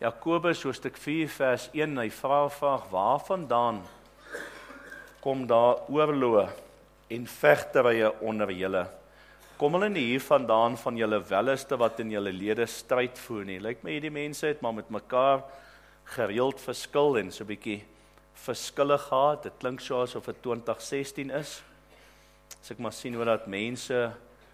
Jakobus hoofstuk 4 vers 1, hy vra vraag, waarvandaan kom daar oorloë en vegterye onder julle? Kom hulle nie hiervandaan van julle welleste wat in julle lede stryd voer nie? Lyk my hierdie mense het maar met mekaar gereeld verskil en so 'n bietjie verskille gehad. Dit klink so asof dit 2016 is. As ek maar sien hoe dat mense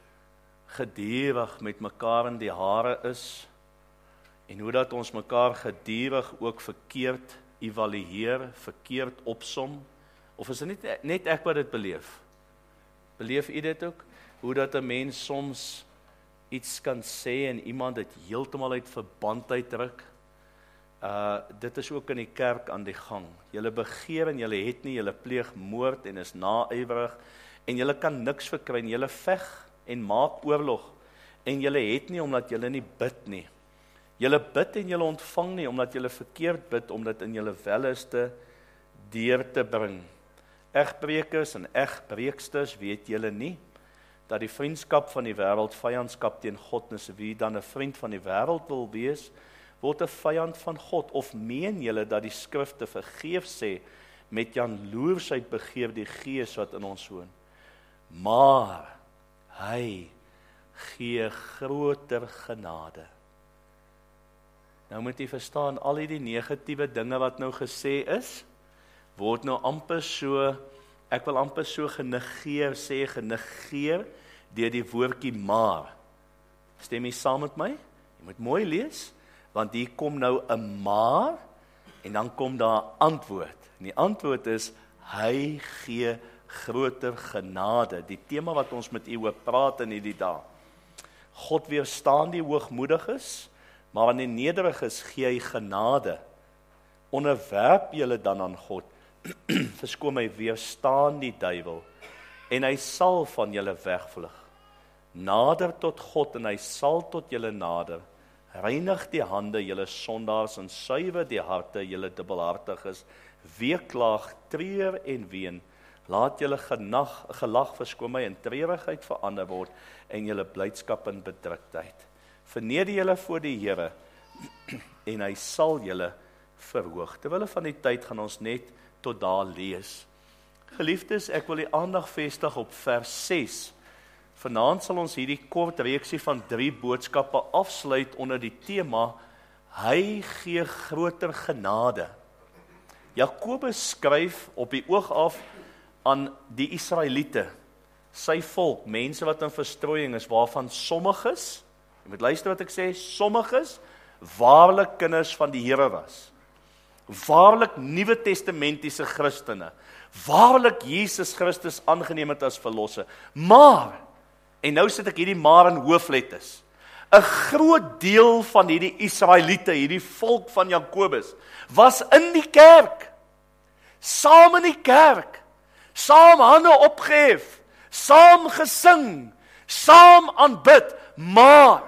gedurig met mekaar in die hare is en hoe dat ons mekaar gedurig ook verkeerd evalueer, verkeerd opsom. Of is dit net ek wat dit beleef? Beleef u dit ook? Hoe dat 'n mens soms iets kan sê en iemand dit heeltemal uit verband uitdruk. Dit is ook in die kerk aan die gang. Julle begeer en julle het nie, julle pleeg moord en is naïwerig en julle kan niks verkry en julle veg en maak oorlog en julle het nie omdat julle nie bid nie. Julle bid en julle ontvang nie omdat julle verkeerd bid om dit in julle welleste deur te bring. Egbreekers en egbreeksters, weet julle nie dat die vriendskap van die wêreld vyandskap teen God is? Wie dan 'n vriend van die wêreld wil wees, word 'n vyand van God. Of meen julle dat die skrifte vergeef sê, met jaloersheid begeer die Gees wat in ons woon? Maar hy gee groter genade. Nou moet jy verstaan, al die negatiewe dinge wat nou gesê is, word nou amper so, ek wil amper so genegeer deur die woordjie maar. Stem jy saam met my? Jy moet mooi lees, want hier kom nou 'n maar, en dan kom daar 'n antwoord. En die antwoord is, hy gee groter genade. Die tema wat ons met u oor praat in hierdie dag. God weerstaan die hoogmoediges, maar aan die nederiges gee hy genade. Onderwerp julle dan aan God. Verskoon my, weerstaan die duiwel, en hy sal van julle wegvlug. Nader tot God, en hy sal tot julle nader. Reinig die hande, julle sondaars, en suiwer die harte, julle dubbelhartiges. Weeklaag, treur en ween. Laat julle gelag, verskoon my, in treurigheid verander word, en julle blydskap in bedruktheid. Verneder julle voor die Here, en hy sal julle verhoog. Terwille van die tyd gaan ons net tot daar lees. Geliefdes, ek wil die aandag vestig op vers 6. Vanaand sal ons hierdie kort reeksie van 3 boodskappe afsluit onder die tema, hy gee groter genade. Jakobus skryf op die oog af aan die Israeliete, sy volk, mense wat in verstrooiing is, waarvan sommiges, jy moet luister wat ek sê, sommiges waarlik kinders van die Here was. Waarlik Nuwe Testamentiese Christene, waarlik Jesus Christus aangeneem het as verlosser. Maar, en nou sit ek hierdie maar in hoofletters, 'n groot deel van hierdie Israeliete, hierdie volk van Jakobus, was in die kerk, saam in die kerk, saam hande opgehef, saam gesing, saam aanbid, maar,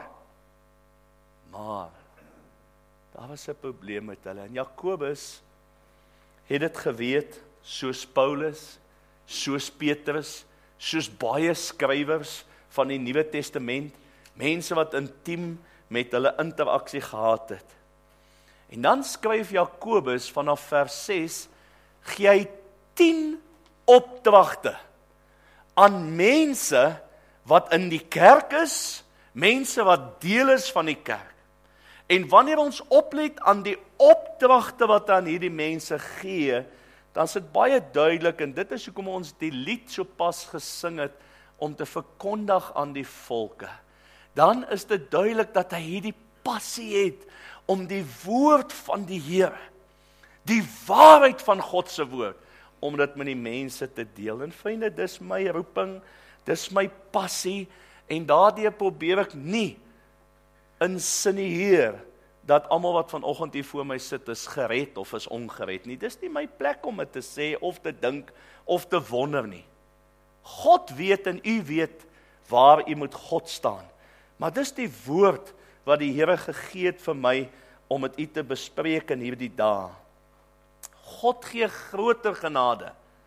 daar was 'n probleem met hulle, en Jakobus het dit geweet, soos Paulus, soos Petrus, soos baie skrywers van die Nuwe Testament, mense wat intiem met hulle interaksie gehad het. En dan skryf Jakobus vanaf vers 6, gee hy 10 opdragte aan mense wat in die kerk is, mense wat deel is van die kerk. En wanneer ons oplet aan die opdragte wat aan hierdie mense gee, dan is dit baie duidelik, en dit is hoekom ons die lied so pas gesing het, om te verkondig aan die volke. Dan is dit duidelik dat hy hierdie passie het, om die woord van die Here, die waarheid van God se woord, om dit met die mense te deel. En vriende, dis my roeping, dis my passie, en daardeur probeer ek nie insinueer dat almal wat vanoggend hier voor my sit is gered of is ongered nie. Dis nie my plek om dit te sê of te dink of te wonder nie. God weet en u weet waar u met God staan. Maar dis die woord wat die Here gegee het vir my om met u te bespreek in hierdie dae. God gee groter genade.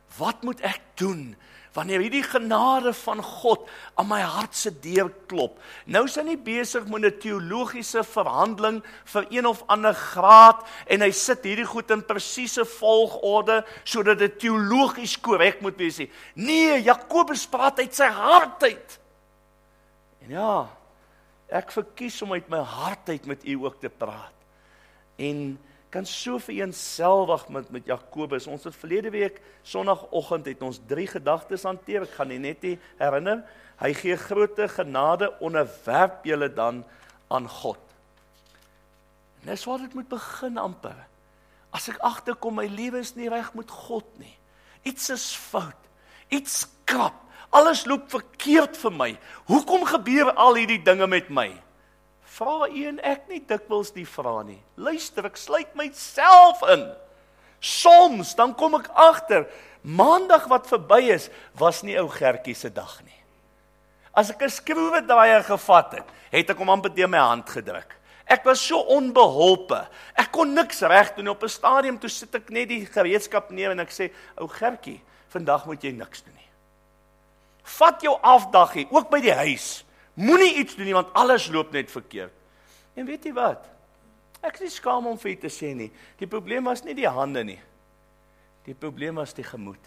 wat moet ek doen wanneer hierdie genade van God aan my hart se deur klop? Nou is hy nie besig met 'n teologiese verhandeling vir een of ander graad en hy sit hierdie goed in presiese volgorde sodat dit teologies korrek moet wees nie. Nee, Jakobus praat uit sy hart uit. En ja, ek verkies om uit my hart uit met u ook te praat. En kan so vereenselwig met Jakobus. Ons het verlede week, sonnagoggend, het ons 3 gedagtes hanteer. Ek gaan net nie herinner. Hy gee grote genade, onderwerp julle dan aan God. En dis waar dit moet begin amper. As ek agterkom, my lewe is nie reg met God nie. Iets is fout. Iets krap. Alles loop verkeerd vir my. Hoekom gebeur al hierdie dinge met my? Vra u en ek nie dikwels die vraag nie. Luister, ek sluit myself in. Soms, dan kom ek agter, maandag wat verby is, was nie ou Gertjie se dag nie. As ek 'n skroewedraaier gevat het, het ek hom amper teen my hand gedruk. Ek was so onbeholpe. Ek kon niks reg doen. Op 'n stadium toe sit ek net die gereedskap neer en ek sê, ou Gertjie, vandag moet jy niks doen nie. Vat jou afdaggie, ook by die huis. Moenie iets doen nie, want alles loop net verkeerd. En weet jy wat? Ek is nie skaam om vir u te sê nie. Die probleem was nie die hande nie. Die probleem was die gemoed.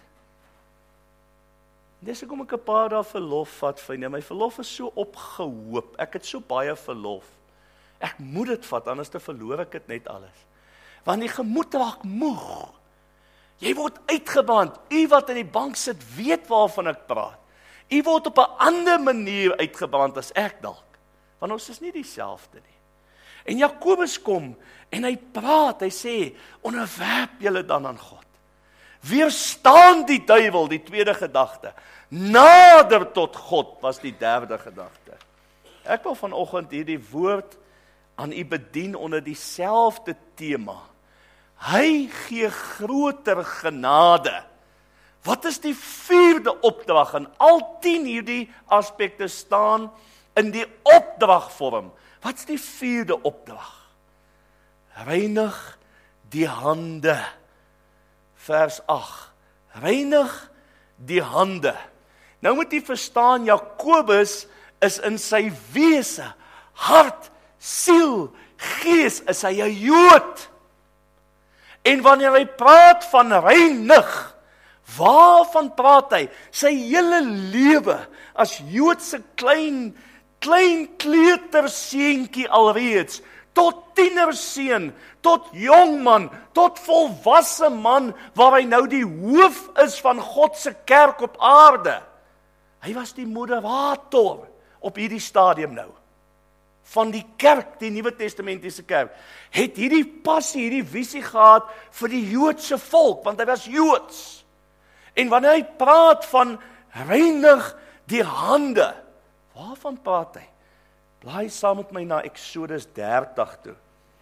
Dis hoekom ek 'n paar dae verlof vat, vriende. My verlof is so opgehoop. Ek het so baie verlof. Ek moet dit vat, anders te verloor ek dit net alles. Want die gemoed raak moeg. Jy word uitgebrand. U wat in die bank sit, weet waarvan ek praat. U word op 'n ander manier uitgebrand as ek dalk. Want ons is nie dieselfde nie. En Jakobus kom en hy praat, hy sê, onderwerp julle dan aan God. Weerstaan die duiwel, die tweede gedagte. Nader tot God was die derde gedagte. Ek wil vanoggend hierdie woord aan u bedien onder dieselfde tema. Hy gee groter genade. Wat is die 4de opdrag? En al 10 hierdie aspekte staan in die opdragvorm. Wat is die 4de opdrag? Reinig die hande. Vers 8. Reinig die hande. Nou moet jy verstaan, Jakobus is in sy wese, hart, siel, gees, is hy 'n Jood. En wanneer hy praat van reinig, waarvan praat hy? Sy hele lewe as Joodse klein kleuterseentjie alreeds, tot tienerseun, tot jongman, tot volwasse man, waar hy nou die hoof is van God se kerk op aarde. Hy was die moderator op hierdie stadium nou, van die kerk, die Nuwe Testamentiese kerk, het hierdie passie, hierdie visie gehad vir die Joodse volk, want hy was Joods. En wanneer hy praat van reinig die hande, waarvan praat hy? Blaai saam met my na Eksodus 30 toe.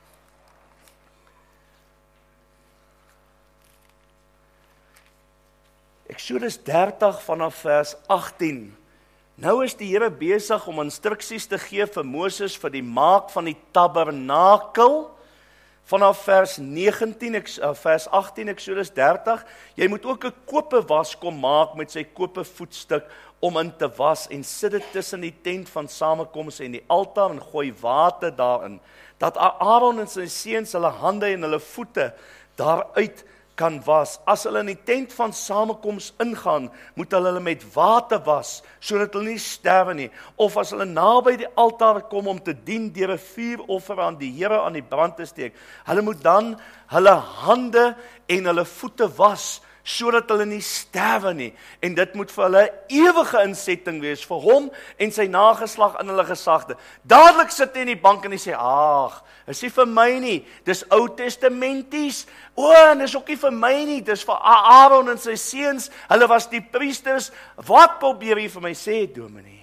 Eksodus 30 vanaf vers 18. Nou is die Here besig om instruksies te gee vir Moses vir die maak van die tabernakel. Vanaf vers 19, vers 18, Eksodus 30, jy moet ook 'n koperwas kom maak met sy kopervoetstuk om in te was en sit dit tussen die tent van samekoms en die altaar en gooi water daarin, dat Aaron en sy seuns hulle hande en hulle voete daaruit kan was. As hulle in die tent van samekoms ingaan, moet hulle met water was, sodat hulle nie sterwe nie. Of as hulle naby die altaar kom om te dien deur 'n vuuroffer aan die Here aan die brand te steek, hulle moet dan hulle hande en hulle voete was, sodat hulle nie sterwe nie. En dit moet vir hulle ewige insetting wees, vir hom en sy nageslag in hulle gesagte. Dadelik sit hy in die bank en hy sê, ag, is nie vir my nie, dis Ou Testamenties, en dis ook nie vir my nie, dis vir Aaron en sy seuns, hulle was die priesters. Wat probeer jy vir my sê, dominee?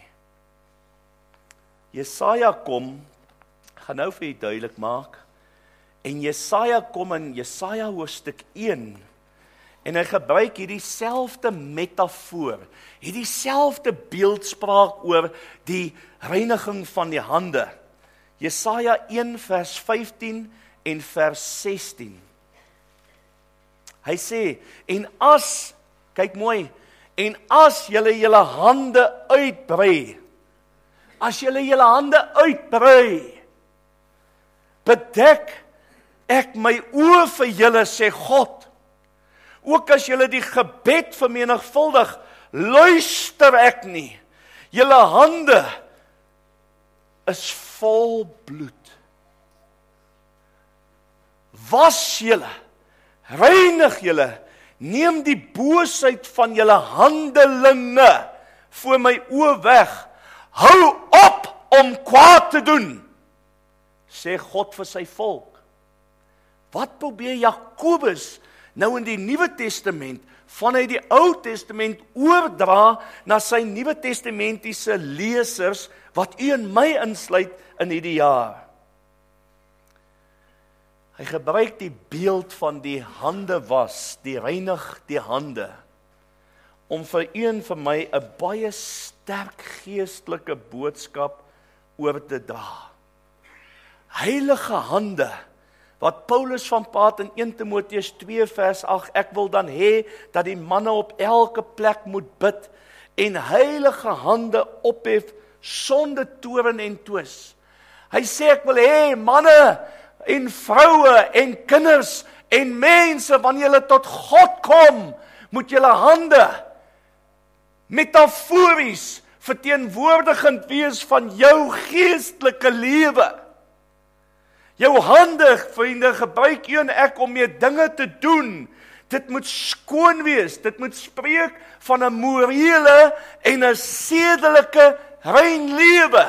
Jesaja kom, gaan nou vir jy duidelik maak, en Jesaja kom in Jesaja hoofstuk 1, en hy gebruik hierdie selfde metafoor, hierdie selfde beeldspraak oor die reiniging van die hande. Jesaja 1 vers 15 en vers 16. Hy sê, en as Kyk mooi. En as julle julle hande uitbrei, bedek ek my oë vir julle, sê God. Ook as julle die gebed vermenigvuldig, luister ek nie. Julle hande is vol bloed. Was julle, reinig julle, neem die boosheid van julle handelinge voor my oë weg. Hou op om kwaad te doen, sê God vir sy volk. Wat probeer Jakobus nou in die Nuwe Testament vanuit die Ou Testament oordra na sy Nuwe Testamentiese lesers wat u en my insluit in hierdie jaar? Hy gebruik die beeld van die hande was, die reinig die hande, om vir u en vir my 'n baie sterk geestelike boodskap oor te dra. Heilige hande, wat Paulus van praat in 1 Timoteus 2 vers 8, ek wil dan hê dat die manne op elke plek moet bid en heilige hande ophef sonder toorn en twis. Hy sê ek wil hê manne en vroue en kinders en mense, wanneer julle tot God kom, moet julle hande metafories verteenwoordigend wees van jou geestelike lewe. Jou hande, vriende, gebruik u en ek om mee dinge te doen. Dit moet skoon wees, dit moet spreek van 'n morele en 'n sedelike rein lewe.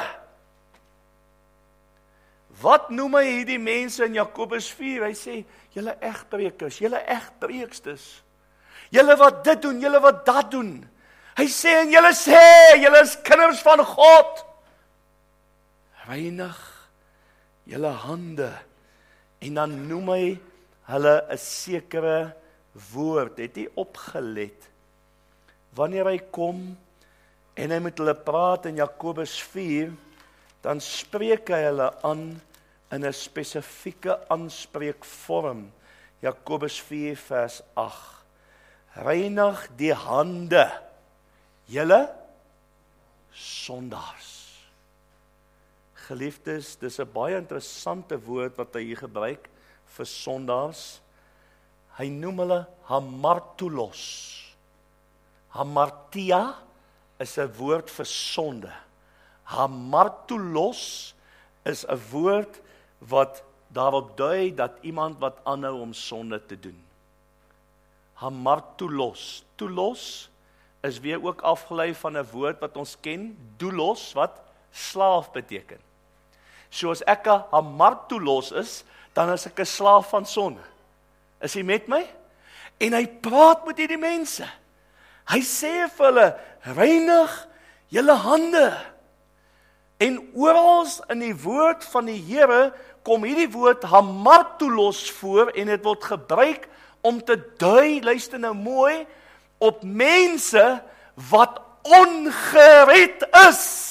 Wat noem hy hierdie mense in Jakobus 4? Hy sê, julle egbreekers, julle egbreekstes, julle wat dit doen, julle wat dat doen. Hy sê, en julle sê, julle is kinders van God. Reinig julle hande. En dan noem hy hulle 'n sekere woord. Het hy opgelet? Wanneer hy kom en hy met hulle praat in Jakobus 4, dan spreek hy hulle aan in 'n spesifieke aanspreekvorm. Jakobus 4 vers 8. Reinig die hande, julle sondaars. Geliefdes, dis 'n baie interessante woord wat hy hier gebruik vir sondaars. Hy noem hulle hamartulos. Hamartia is 'n woord vir sonde. Hamartulos is 'n woord wat daarop dui dat iemand wat aanhou om sonde te doen. Hamartulos. Tulos is weer ook afgelei van 'n woord wat ons ken, doulos, wat slaaf beteken. So as ek 'n hamartulos is, dan is ek 'n slaaf van sonde. Is hy met my? En hy praat met hierdie mense. Hy sê vir hulle, reinig julle hande. En oral in die woord van die Here kom hierdie woord hamartulos voor en dit word gebruik om te dui, luister nou mooi, op mense wat ongered is.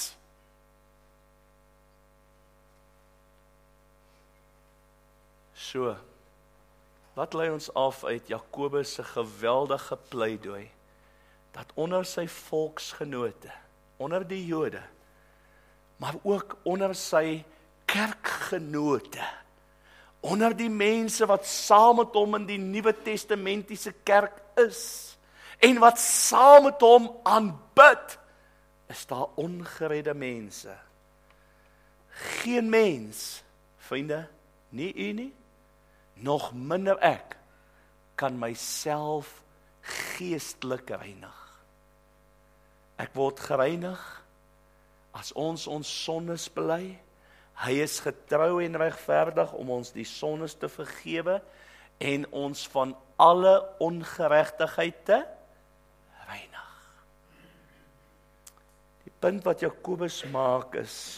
So, wat lei ons af uit Jakobus se geweldige pleidooi, dat onder sy volksgenote, onder die Jode, maar ook onder sy kerkgenote, onder die mense wat saam met hom in die Nuwe Testamentiese kerk is, en wat saam met hom aanbid, is daar ongeredde mense. Geen mens, vriende, nie u nie, nog minder ek, kan myself geestelik reinig. Ek word gereinig as ons sondes bely. Hy is getrou en regverdig om ons die sondes te vergewe en ons van alle ongeregtigheid te reinig. Die punt wat Jakobus maak is,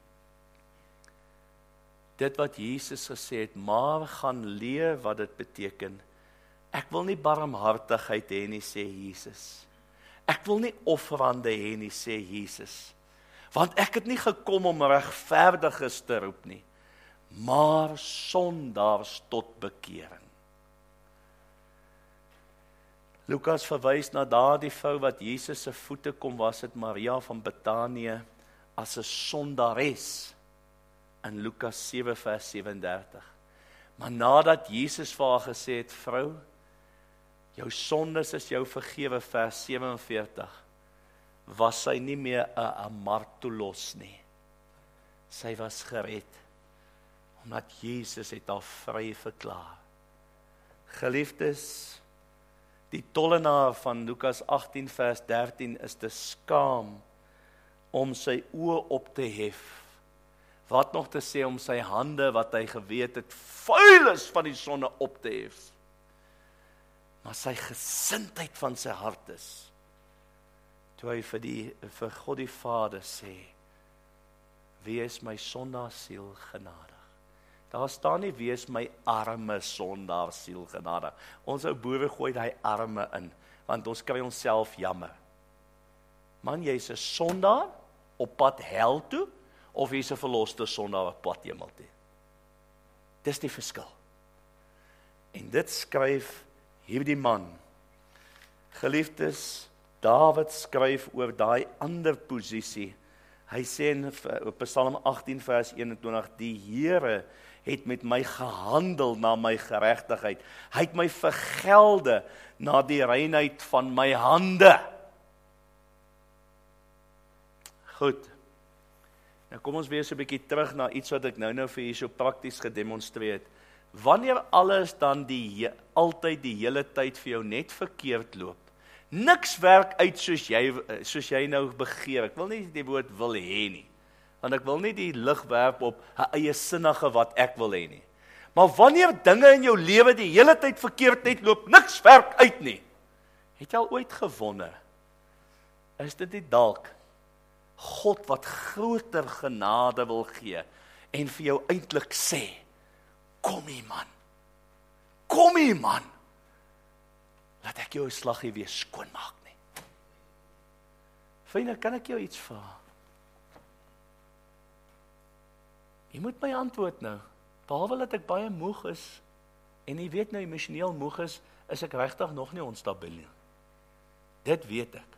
dit wat Jesus gesê het, maar gaan leer wat dit beteken. Ek wil nie barmhartigheid hê nie, sê Jesus. Ek wil nie offerande hê nie, sê Jesus. Want ek het nie gekom om regverdiges te roep nie, maar sondaars tot bekering. Lukas verwys na daardie vrou wat Jesus se voete kom was, dit Maria van Betanië, as 'n sondares, in Lukas 7 vers 37. Maar nadat Jesus vir haar gesê het, vrou, jou sondes is jou vergewe, vers 47, was sy nie meer 'n martelos nie. Sy was gered, omdat Jesus het haar vry verklaar. Geliefdes, die tollenaar van Lukas 18 vers 13 is te skaam om sy oë op te hef. Wat nog te sê om sy hande, wat hy geweet het, vuil is van die sonde op te hef. Maar sy gesindheid van sy hart is, toe hy vir God die Vader sê, wees my sondaar siel genadig. Daar staan nie, wees my arme sondaar siel genadig. Ons ou boere gooi die arme in, want ons kry onsself jammer. Man, jy's 'n sondaar op pad hel toe, of jy's 'n verloste sondaar op pad hemel toe. Dis die verskil. En dit skryf hierdie man. Geliefdes, Dawid skryf oor daai ander posisie. Hy sê in Psalm 18 vers 21, die Here het met my gehandel na my geregtigheid. Hy het my vergelde na die reinheid van my hande. Goed. Nou kom ons weer so 'n bietjie terug na iets wat ek nou vir julle so prakties gedemonstreer het. Wanneer alles dan altyd die hele tyd vir jou net verkeerd loop, niks werk uit soos jy nou begeer. Ek wil nie die woord wil hê nie, want ek wil nie die lig werp op 'n eie sinnige wat ek wil hê nie. Maar wanneer dinge in jou lewe die hele tyd verkeerd net loop, niks werk uit nie, het jy al ooit gewonder, is dit nie dalk God wat groter genade wil gee en vir jou eintlik sê, kom hier man, laat ek jou 'n slaggie weer skoonmaak nie. Vriende, kan ek jou iets vra? Jy moet my antwoord nou, behalwe dat ek baie moeg is, en jy weet nou emosioneel moeg is ek regtig nog nie onstabiel nie. Dit weet ek.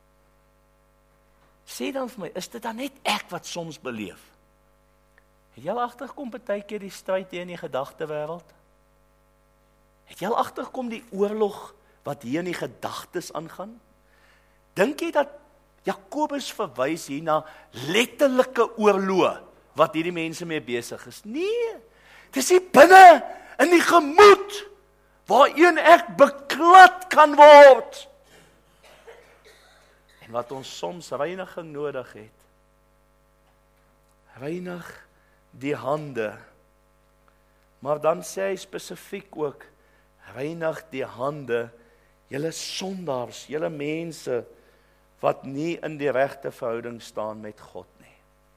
Sê dan vir my, is dit dan net ek wat soms beleef? Het jy al agtergekom partykeer die stryd hier in die gedagtewêreld? Het jy al agtergekom die oorlog wat hier in die gedagtes aangaan? Dink jy dat Jakobus verwys hier na letterlike oorloë wat hierdie mense mee besig is? Nee, dis hier binne in die gemoed waarin ek beklad kan word. En wat ons soms reiniging nodig het. Reinig die hande. Maar dan sê hy spesifiek ook, reinig die hande, julle sondaars, julle mense, wat nie in die regte verhouding staan met God nie.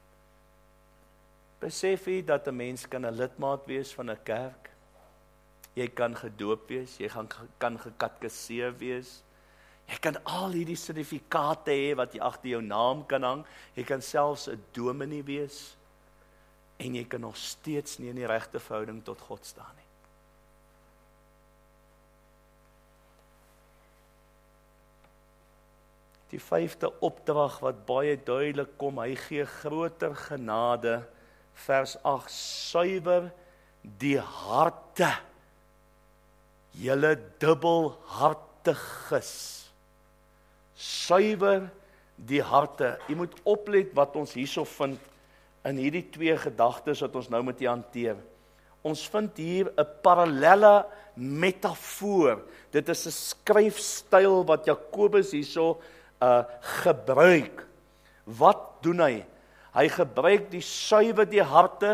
Besef jy dat 'n mens kan 'n lidmaat wees van 'n kerk? Jy kan gedoop wees, jy kan gekatkeseer wees, jy kan al hierdie sertifikate hê wat jy agter jou naam kan hang, jy kan selfs 'n dominee wees, en jy kan nog steeds nie in die regte verhouding tot God staan nie. Die 5de opdrag wat baie duidelik kom, hy gee groter genade, vers 8, suiwer die harte, julle dubbelhartiges. Suiwer die harte. Jy moet oplet wat ons hierso vind in hierdie twee gedagtes wat ons nou moet hanteer. Ons vind hier 'n parallelle metafoor. Dit is 'n skryfstyl wat Jakobus hierso gebruik. Wat doen hy? Hy gebruik die suiwer die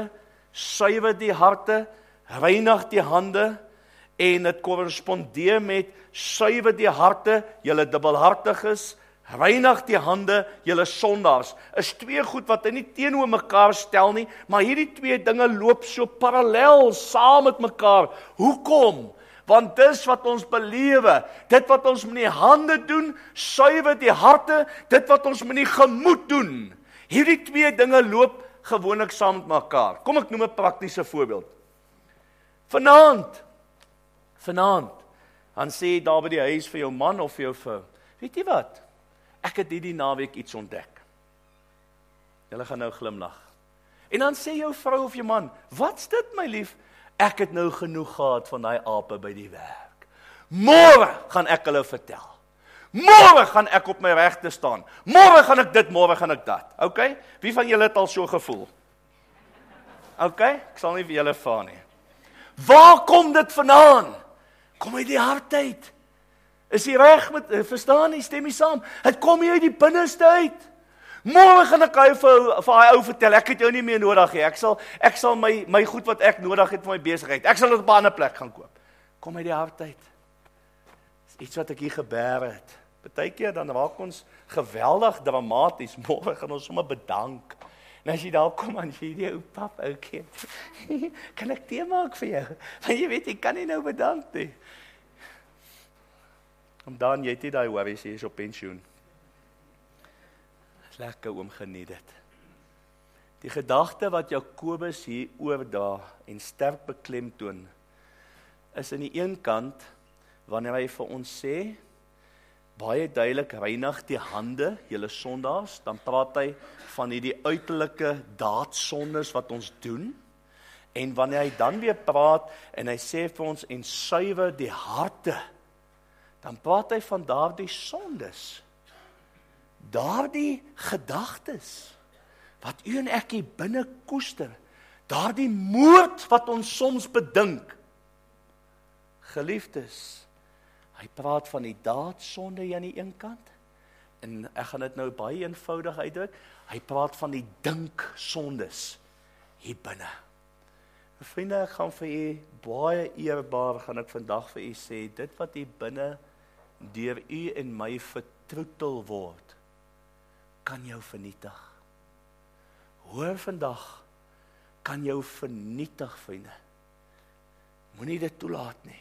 harte, reinig die hande, en dit korrespondeer met suiwer die harte, julle dubbelhartiges, reinig die hande, julle sondaars. Is twee goed wat hy nie teenoor mekaar stel nie, maar hierdie twee dinge loop so parallel saam met mekaar. Hoekom? Want dis wat ons belewe, dit wat ons met die hande doen, suiwer die harte, dit wat ons met die gemoed doen. Hierdie twee dinge loop gewoonlik saam met mekaar. Kom ek noem 'n praktiese voorbeeld. Vanaand, Dan sê jy daar by die huis vir jou man of vir jou vrou, weet jy wat? Ek het hierdie naweek iets ontdek. Julle gaan nou glimlag. En dan sê jou vrou of jou man, wat's dit my lief? Ek het nou genoeg gehad van daai ape by die werk. Môre gaan ek hulle vertel. Môre gaan ek op my regte staan. Môre gaan ek dit, môre gaan ek dat. Okay? Wie van julle het al so gevoel? Okay? Ek sal nie vir julle vra nie. Waar kom dit vandaan? Kom uit die hart uit. Is jy reg met verstaan jy, stem jy saam? Dit kom jy uit die binneste uit. Môre gaan ek vir hy ou vertel, ek het jou nie meer nodig nie. Ek sal my goed wat ek nodig het vir my besigheid. Ek sal dit op 'n ander plek gaan koop. Kom uit die hart uit. Dis iets wat ek hier gebeer het. Partykeer dan raak ons geweldig dramaties. Môre gaan ons sommer bedank. En as jy daar kom en jy die ou pap ou kind, kan ek tee maak vir jou? Want jy weet, ek kan nie nou bedank nie. En dan jy het nie daai worries, jy is op pensioen. Lekker oom, geniet dit. Die gedagte wat Jakobus hier oordra en sterk beklemtoon, is aan die een kant, wanneer hy vir ons sê, baie duidelik, reinig die hande, julle sondaars, dan praat hy van hierdie uiterlike daadsondes wat ons doen, en wanneer hy dan weer praat, en hy sê vir ons, en suiwer die harte, dan praat hy van daardie sondes, daardie gedagtes, wat u en ek hier binne koester, daardie moord wat ons soms bedink, geliefdes, hy praat van die daadsonde aan die een kant, en ek gaan dit nou baie eenvoudig uitdruk, hy praat van die dinksondes hier binne. Vriende, ek gaan vir u baie eerbaar, gaan ek vandag vir u sê, dit wat hier binne deur u en my vertroetel word, kan jou vernietig. Hoor vandag, kan jou vernietig, vriende. Moenie dit toelaat nie.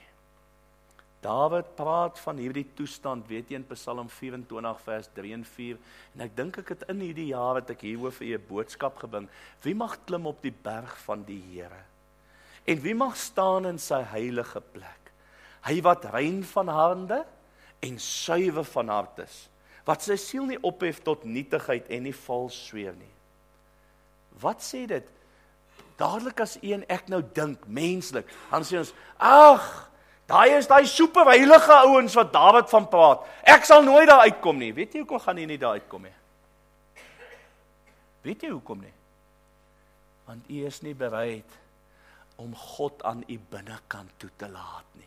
Dawid praat van hierdie toestand, weet jy, in Psalm 24 vers 3 en 4, en ek dink ek het in hierdie jaar het ek hieroor vir 'n boodskap gebring. Wie mag klim op die berg van die Here? En wie mag staan in sy heilige plek? Hy wat rein van hande en suiwer van hart is, wat sy siel nie ophef tot nietigheid en nie vals sweer nie. Wat sê dit? Dadelik as u en ek nou dink, menslik, dan sê ons, ag, daai is daai superheilige ouens wat Dawid van praat. Ek sal nooit daar uitkom nie. Weet jy hoekom gaan jy nie daar uitkom nie? Weet jy hoekom nie? Want u is nie bereid om God aan u binnekant toe te laat nie.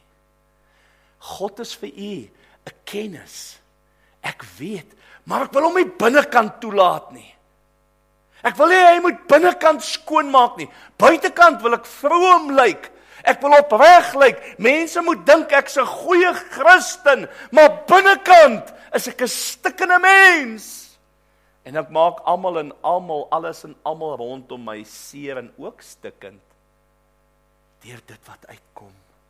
God is vir u 'n kennis. Ek weet, maar ek wil hom nie binnekant toelaat nie. Ek wil nie hy moet binnekant skoonmaak nie. Buitekant wil ek vroom lyk. Ek wil opreg lyk. Mense moet dink ek's 'n goeie Christen, maar binnekant is ek 'n stikkende mens. En ek maak almal en almal, alles en almal rondom my seer en ook stikkend deur dit wat uitkom.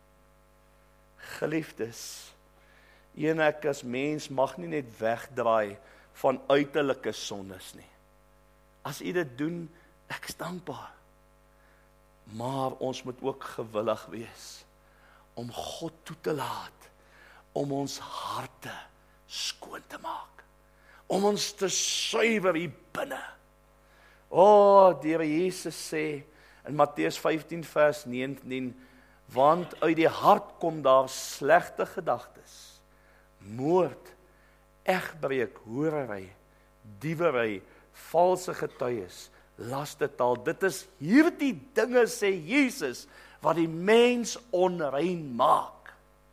Geliefdes, en ek as mens mag nie net wegdraai van uiterlike sondes nie. As u dit doen, ek is dankbaar. Maar ons moet ook gewillig wees om God toe te laat, om ons harte skoon te maak, om ons te suiwer hier binne. Die Here Jesus sê in Matteus 15 vers 19, want uit die hart kom daar slegte gedagtes, moord, egbreek, hoerery, diewery, valse getuies, lastetaal. Dit is hierdie dinge, sê Jesus, wat die mens onrein maak.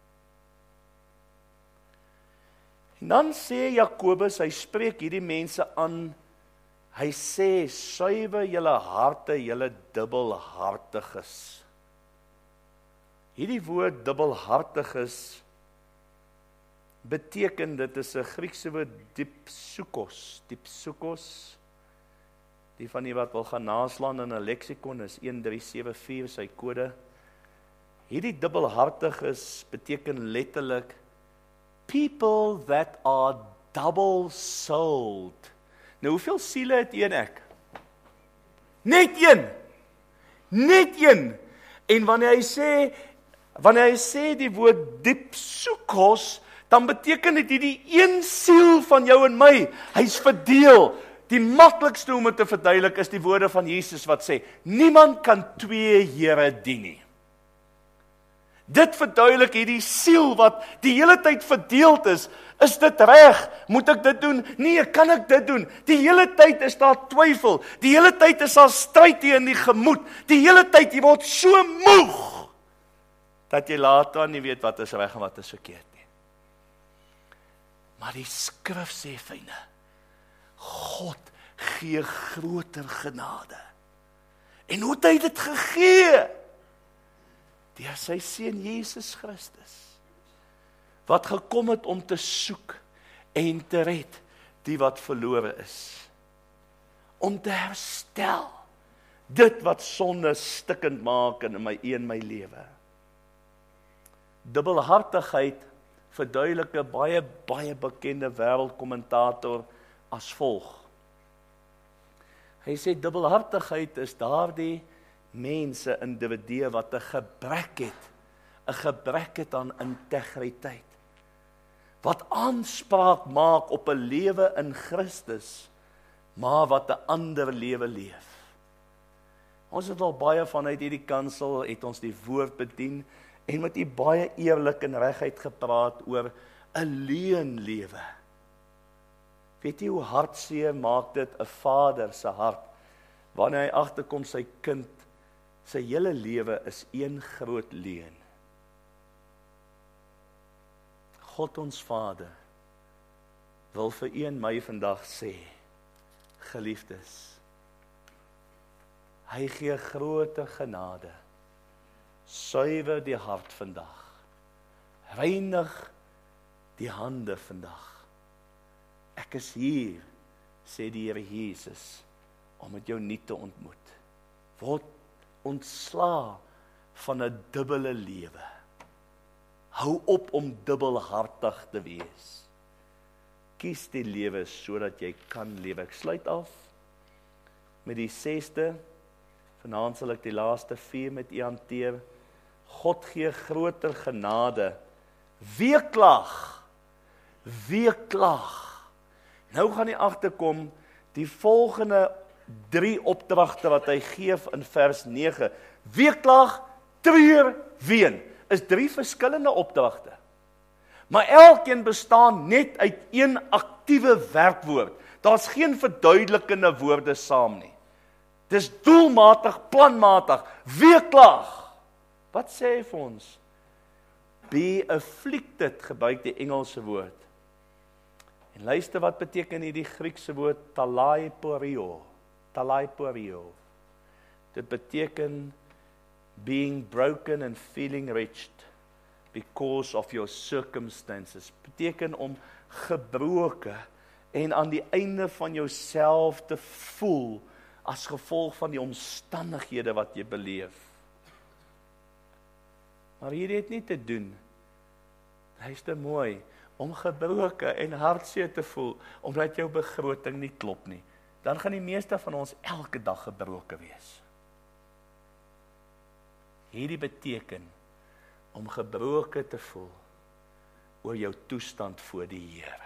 En dan sê Jakobus, hy spreek hierdie mense aan, hy sê, suiwer julle harte, julle dubbelhartiges. Hierdie woord dubbelhartiges beteken, dit is 'n Griekse woord dipsukos. Die van die wat wil gaan naslaan in 'n leksikon is 1374 sy kode. Hierdie dubbelhartiges beteken letterlik people that are double-souled. Nou, hoeveel siele het een ek? Net een. En wanneer hy sê wanneer hy sê die woord dipsukos, dan beteken dit hierdie een siel van jou en my, hy's verdeel. Die maklikste om dit te verduidelik is die woorde van Jesus wat sê, niemand kan twee here dien nie. Dit verduidelik hierdie siel wat die hele tyd verdeeld is dit reg? Moet ek dit doen? Nee, kan ek dit doen? Die hele tyd is daar twyfel, die hele tyd is daar stryd in die gemoed, die hele tyd, jy word so moeg, dat jy later nie weet wat is reg en wat is verkeerd nie. Maar die skrif sê, fyne, God gee groter genade. En hoe het hy dit gegee? Deur sy seun Jesus Christus, wat gekom het om te soek en te red die wat verlore is. Om te herstel dit wat sonde stikkend maak in my lewe. Dubbelhartigheid verduidelik 'n baie bekende wêreldkommentator as volg. Hy sê dubbelhartigheid is daardie mense, individue wat 'n gebrek het aan integriteit. Wat aanspraak maak op 'n lewe in Christus, maar wat 'n ander lewe leef. Ons het al baie vanuit hierdie kansel, het ons die woord bedien, en met u baie eerlik en reguit gepraat oor 'n leuenlewe. Weet jy hoe hartseer maak dit 'n vader se hart, wanneer hy agterkom sy kind, sy hele lewe is een groot leuen. God ons Vader wil vir u en my vandag sê, geliefdes, hy gee groter genade, suiwer die hart vandag, reinig die hande vandag. Ek is hier, sê die Here Jesus, om met jou nie te ontmoet. Word ontsla van 'n dubbele lewe. Hou op om dubbelhartig te wees. Kies die lewe sodat jy kan lewe. Ek sluit af met die 6de, vanaand sal ek die laaste 4 met u hanteer. God gee groter genade. Weeklag. Nou gaan jy agterkom, die volgende 3 opdragte wat hy gee in vers 9. Weeklag, treur, ween. Is 3 verskillende opdragte. Maar elkeen bestaan net uit een aktiewe werkwoord. Daar's geen verduidelikende woorde saam nie. Dis doelmatig, planmatig, weeklag. Wat sê hy vir ons? Be afflicted, gebruik die Engelse woord. En luister wat beteken hierdie Griekse woord talaiporio. Talaiporio. Dit beteken being broken and feeling wretched because of your circumstances. Beteken om gebroken en aan die einde van jouself te voel as gevolg van die omstandighede wat jy beleef. Maar hier het nie te doen. Luister mooi, om gebroken en hartseer te voel, omdat jou begroting nie klop nie. Dan gaan die meeste van ons elke dag gebroken wees. Hierdie beteken om gebroken te voel oor jou toestand voor die Here.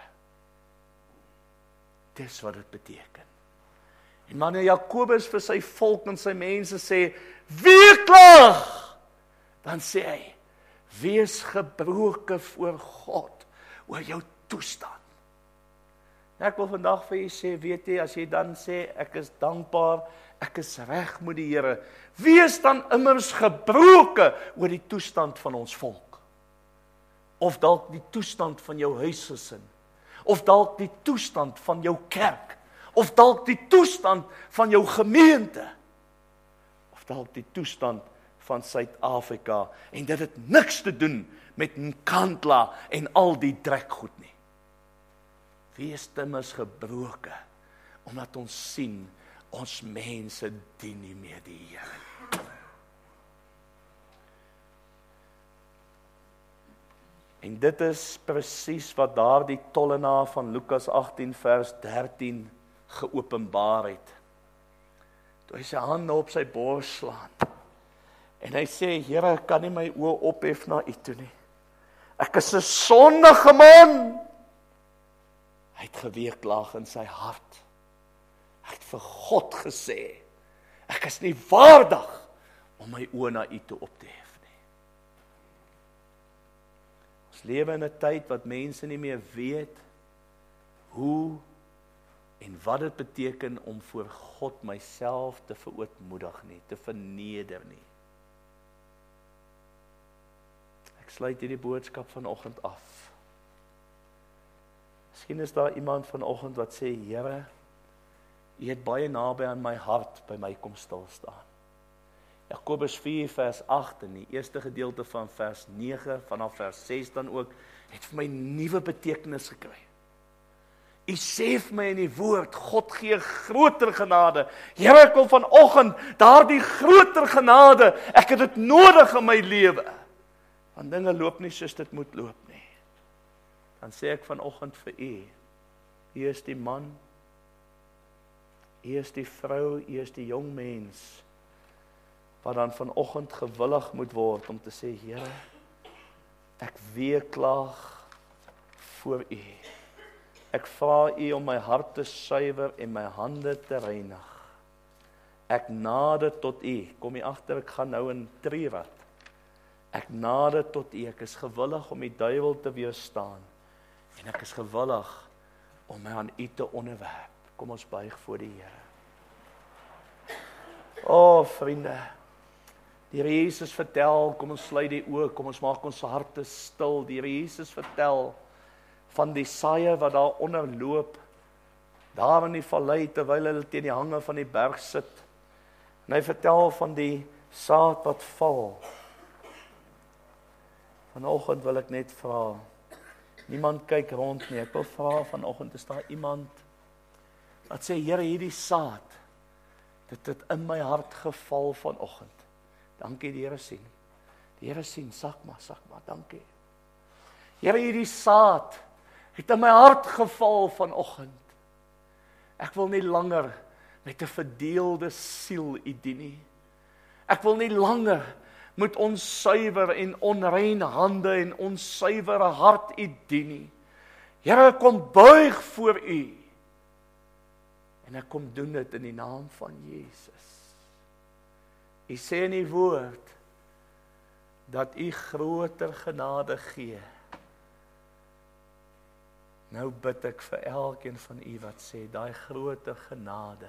Dis wat dit beteken. En wanneer Jakobus vir sy volk en sy mense sê, weeklag, dan sê hy, wees gebroken voor God oor jou toestand. En ek wil vandag vir jy sê, weet jy, as jy dan sê, ek is dankbaar, ek is reg met die Here, wees dan immers gebroken oor die toestand van ons volk. Of dalk die toestand van jou huisgesin, of dalk die toestand van jou kerk, of dalk die toestand van jou gemeente, of dalk die toestand van Suid-Afrika, en dit het niks te doen met Nkandla en al die drekgoed nie. Wees immers gebroken, omdat ons sien, ons mense dien nie meer die Here. En dit is presies wat daardie tollenaar van Lukas 18 vers 13 geopenbaar het. Toe hy sy hande op sy bors slaan En hy sê, Here, ek kan nie my oë ophef na U toe nie. Ek is 'n sondige man. Hy het geweeklaag in sy hart. Hy het vir God gesê, ek is nie waardig om my oë na U toe op te hef nie. Ons lewe in 'n tyd wat mense nie meer weet hoe en wat dit beteken om voor God myself te verootmoedig nie, te verneder nie. Ek sluit hierdie boodskap vanoggend af. Miskien is daar iemand vanoggend wat sê, Here, U het baie naby aan my hart by my kom stil staan. Jakobus 4 vers 8 en die eerste gedeelte van vers 9, vanaf vers 6 dan ook, het vir my nuwe betekenis gekry. U sê vir my in die woord, God gee groter genade. Here, ek wil vanoggend daardie groter genade, ek het dit nodig in my lewe. Want dinge loop nie soos dit moet loop nie. Dan sê ek vanoggend vir U, U is die man, U is die vrou, U is die jong mens, wat dan vanoggend gewillig moet word om te sê, Here, ek weeklaag voor U. Ek vra U om my hart te suiwer en my hande te reinig. Ek nader tot U. Kom hier agter, ek gaan nou in trierad. Ek nader tot U. Ek is gewillig om die duiwel te weerstaan. En ek is gewillig om my aan U te onderwerp. Kom ons buig voor die Here. O, vriende, die Here Jesus vertel, kom ons sluit die oë, kom ons maak ons harte stil. Die Here Jesus vertel van die saaier wat daar onder loop, daar in die vallei, terwyl hulle teen die hange van die berg sit. En hy vertel van die saad wat val. Vanoggend wil ek net vra, niemand kyk rond nie, ek wil vra vanoggend, is daar iemand wat sê, Here, hierdie saad, dit het in my hart geval vanoggend. Dankie, die Here sien. Die Here sien, sak maar, dankie. Here, hierdie saad het in my hart geval vanoggend. Ek wil nie langer met 'n verdeelde siel U dien nie. Ek wil nie langer met onsuiwer en onrein hande en onsuiwere hart U dien nie. Here, ek kom buig voor U. En ek kom doen dit in die naam van Jesus. U sê in die woord dat U groter genade gee. Nou bid ek vir elkeen van U wat sê, daai groter genade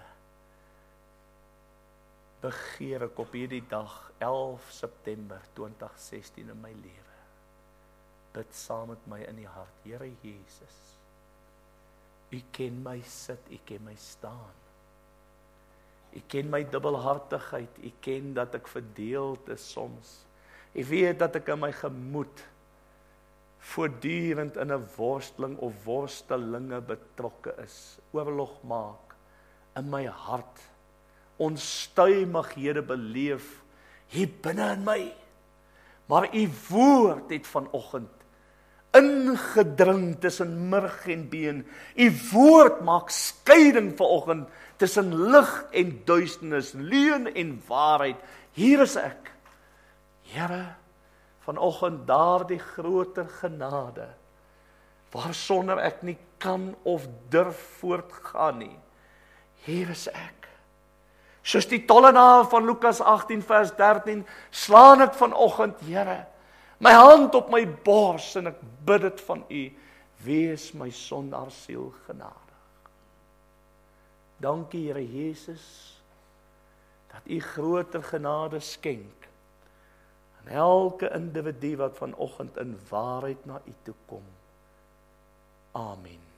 begeer ek op hierdie dag, 11 September 2016 in my lewe. Bid saam met my in die hart, Here Jesus, U ken my sit, U ken my staan. U ken my dubbelhartigheid, U ken dat ek verdeeld is soms. U weet dat ek in my gemoed voortdurend in 'n worsteling of worstelinge betrokke is, oorlog maak in my hart, onstuimighede beleef hier binne in my. Maar U woord het vanoggend ingedring tussen murg en been. U woord maak skeiding vanoggend tussen lig en duisternis, leuen en waarheid. Hier is ek, Here, vanoggend daardie groter genade, waarsonder ek nie kan of durf voortgaan nie. Hier is ek. Soos die tollenaar van Lukas 18 vers 13, slaan ek vanoggend, Here, my hand op my bors en ek bid dit van U, wees my sondaar siel genadig. Dankie, Here Jesus, dat U groter genade skenk aan elke individu wat vanoggend in waarheid na U toe kom. Amen.